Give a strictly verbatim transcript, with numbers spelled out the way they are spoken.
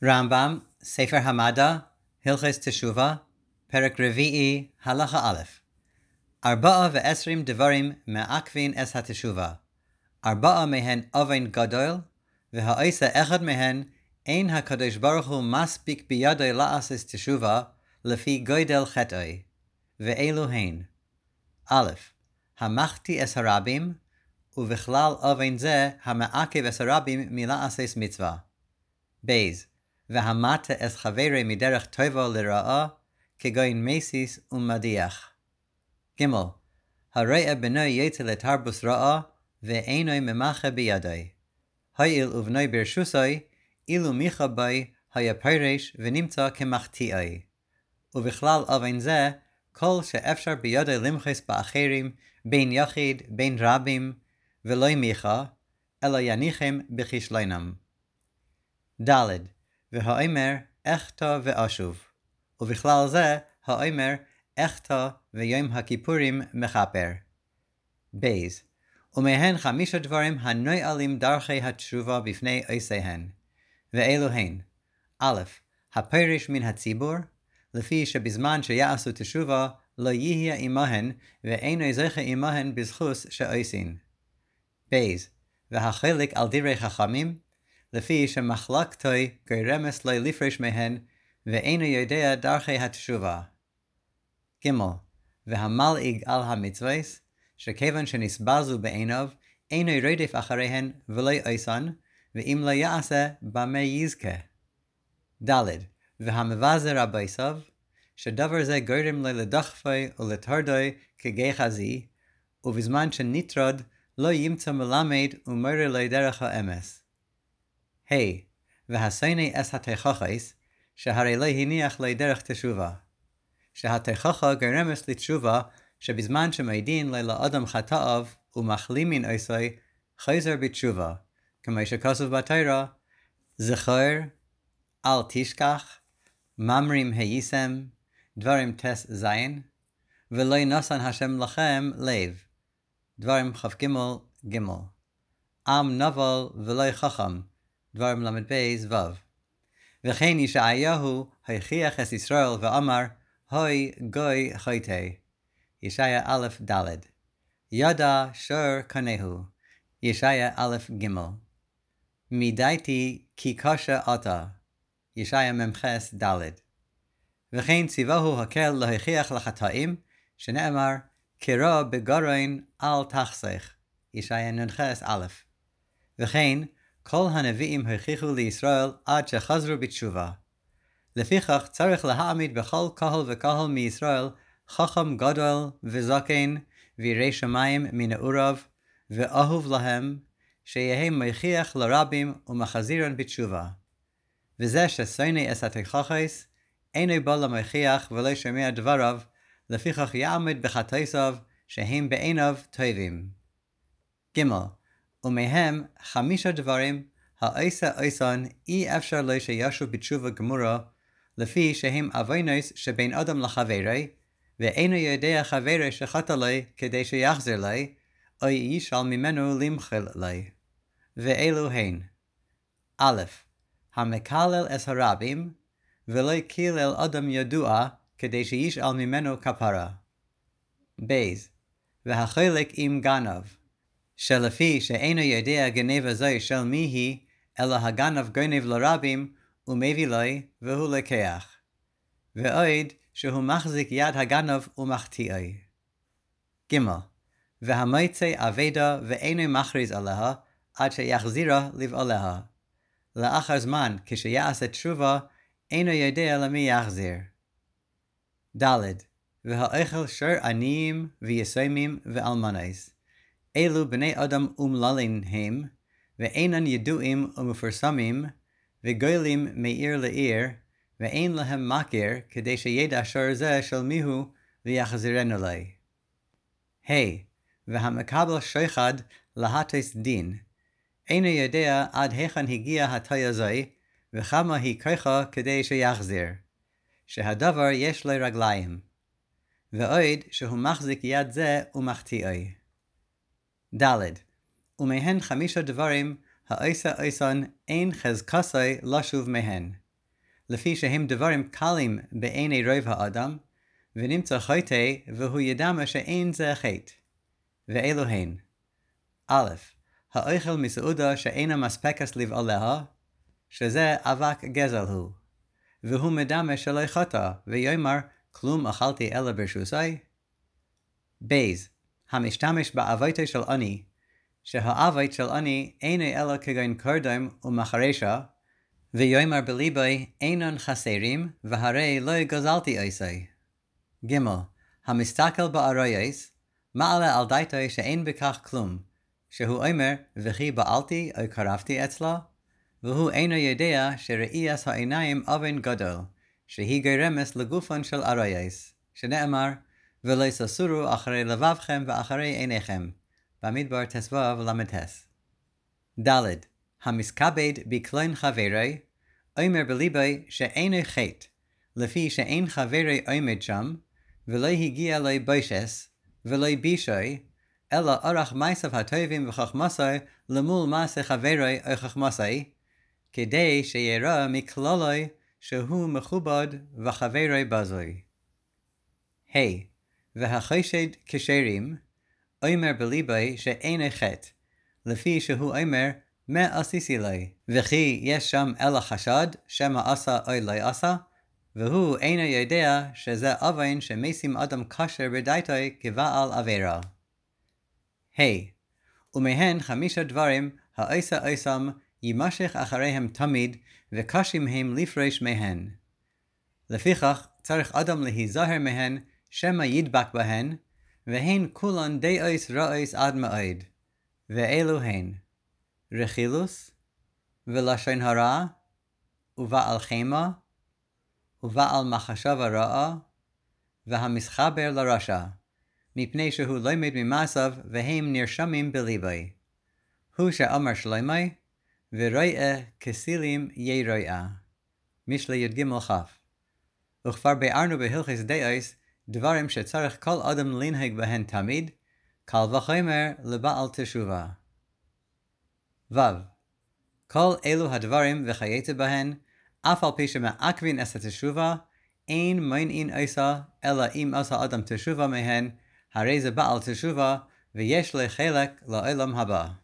רמב"ם, ספר המדע, הלכות תשובה, פרק רביעי, הלכה א'. ארבעה ועשרים דברים מעכבים את התשובה. ארבעה מהן אבן גדול, והעושה אחד מהן אין הקדוש ברוך הוא מספיק בידו לעשות תשובה לפי גודל חטאי. ואלו הן: א', המחטיא את הרבים, ובכלל אבן זה המעכב את הרבים מלעשות מצווה. ב', והמטה את חברי מדרך טובה לרעה, כגון מסיס ומדיח. ג', הרואה בנו יצא לתרבוס רעה, ואינו ממחה בידי. הואיל ובנו ברשוסי, אילו מיכה בי, היה פרש ונמצא כמחטיאי. ובכלל אבן זה, כל שאפשר בידי למחס באחרים, בין יחיד, בין רבים, ולא מיכה, אלא יניחם בכישלונם. ד', והאומר אחטא ואשוב, ובכלל זה האומר אחטא ויום הכיפורים מכפר. ב', ומהן חמישה דברים הנועלים דרכי התשובה בפני עושיהן, ואלו הן: א', הפרש מן הציבור, לפי שבזמן שיעשו תשובה לא יהיה עמהן, ואינו זוכה עמהן בזכות שעושים. ב', והחלק על דברי חכמים, לפי שמחלקתו גורמת לו לפרש מהן, ואינו יודע דרכי התשובה. ג', והמלעיג על המצוות, שכיוון שנסבזו בעיניו, אינו רודף אחריהן ולא עושן, ואם לא יעשה, במה יזכה. ד', והמבזה רבייסו, שדבר זה גורם לו לדחפו ולטרדו כגחזי, ובזמן שנטרד לא ימצא מלמד ומורה לו דרך האמס. ה', והשונא את התוכחת, שהרי לא הניח לו דרך תשובה. שהתוכחה גורמת לתשובה, שבזמן שמעידין לו לאדם חטאיו ומחלימין עושי, חוזר בתשובה, כמו שכתוב בתורה: זכור, אל תשכח, ממרים היישם, דברים תס זין, ולא נתן השם לכם לב, דברים כ"ג ג', עם נבל ולא חכם, דברים ל"ב ו'. וכן ישעיהו הכריח את ישראל ואמר: הוי גוי חוטא, ישעיה א' ד'. ידע שור קנהו, ישעיה א' ג'. מידעתי כי קשה אתה, ישעיה מ"ח ד'. וכן ציווהו הקל להוכיח לחטאים, שנאמר: קרא בגרון אל תחסך, ישעיה נ"ח א'. וכן כל הנביאים הוכיחו לישראל עד שחזרו בתשובה. לפיכך צריך להעמיד בכל קהל וקהל מישראל חכם גדול וזקן וירא שמיים מנעוריו, ואהוב להם, שיהיה מוכיח לרבים ומחזירן בתשובה. וזה ששונא את התוכחת, אינו בא למוכיח ולא שומע דבריו, לפיכך יעמוד בחטאיו שהם בעיניו טובים. ג', ומהם חמישה דברים העושה עושן אי אפשר לו שישוב בתשובה גמורה, לפי שהם עוונות שבין אדם לחברו, ואינו יודע חברו שחטא לו כדי שיחזר לו, או ישאל ממנו למחול לו. ואלו הן: א', המקלל את הרבים, ולא קילל אדם ידוע כדי שישאל ממנו כפרה. ב', והחולק עם גנב, שלפי שאינו יודע גנבה זו של מי היא, אלא הגנב גונב לרבים, ומביא לו, והוא לקח. ועוד שהוא מחזיק יד הגנב ומחטיאי. ג', והמוצא אבדה ואינו מכריז עליה, עד שיחזירה לבעליה. לאחר זמן, כשיעשה תשובה, אינו יודע למי יחזיר. ד', והאוכל שור עניים ויסומים ואלמנות. אלו בני אדם אומללים הם, ואינן ידועים ומפורסמים, וגולים מעיר לעיר, ואין להם מכיר, כדי שידע שור זה של מיהו, ויחזירנו לו. ה', והמקבל שוחד להטות דין, אינו יודע עד היכן הגיע הטויה זו, וכמה היא כוחה כדי שיחזיר, שהדבר יש לו רגליים, ועוד שהוא מחזיק יד זה ומחטיאי. ד', ומהן חמישה דברים העושה עושן אין חזקתו לשוב מהן, לפי שהם דברים קלים בעיני רוב האדם, ונמצא חוטא והוא ידע שאין זה חטא. ואלו הן. א', האוכל מסעודה שאינה מספקת לבעליה, שזה אבק גזל הוא, והוא מדמה שלא חטא, ויאמר, כלום אכלתי אלא ברשוסי. בייז, המשתמש בעבודתו של עני, שהעבוד של עני אינו אלא כגון קרדום ומחרשה, ויאמר בליבי אינן חסרים, והרי לא גזלתי עשי. ג' המסתכל באריות, מעלה על דעתו שאין בכך כלום, שהוא אומר, וכי בעלתי או קרבתי אצלה, והוא אינו יודע שראיית העיניים אבן גדול, שהיא גרמס לגופן של אריות, שנאמר, ולא תסורו אחרי לבבכם ואחרי עיניכם, במדבר תסבו ולמדס. ד' המסכבד בקלון חברי, אומר בליבי שאינו חטא, לפי שאין חברי עומד שם, ולא הגיע לו בושס, ולא בישוי, אלא אורח מעשיו הטובים וחכמסו למול מעשה חברי או חכמסי, כדי שירא מכללוי שהוא מכובד וחברי בזוי. ה' והחושד כשרים, אומר בליבי שאינו חטא, לפי שהוא אומר, מה עשיתי לי? וכי יש שם אלא חשד, שמא עשה או לא עשה, והוא אינו יודע שזה עוון שמשים אדם כשר בדעתו כבעל עבירה. ה' ומהן חמישה דברים העושה עושם יימשך אחריהם תמיד, וקשים הם לפרוש מהן. לפיכך צריך אדם להיזהר מהן, שמא ידבק בהן, והן כולן דעות רעות עד מאוד. ואלו הן רכילוס, ולשון הרע, ובעל חמה, ובעל מחשבה רעה, והמסחבר לרשע, מפני שהוא לומד ממעשיו והם נרשמים בליבי. הוא שאמר שלמה, ורואה כסילים ירואה. משלי י"ג כ'. וכבר ביארנו בהלכות דעות דברים שצריך כל אדם לנהוג בהן תמיד, קל וחומר לבעל תשובה. ו. כל אלו הדברים וכיוצא בהן, אף על פי שמעכבין את התשובה, אין מונעין עושה, אלא אם עשה אדם תשובה מהן, הרי זה בעל תשובה, ויש לו חלק לעולם הבא.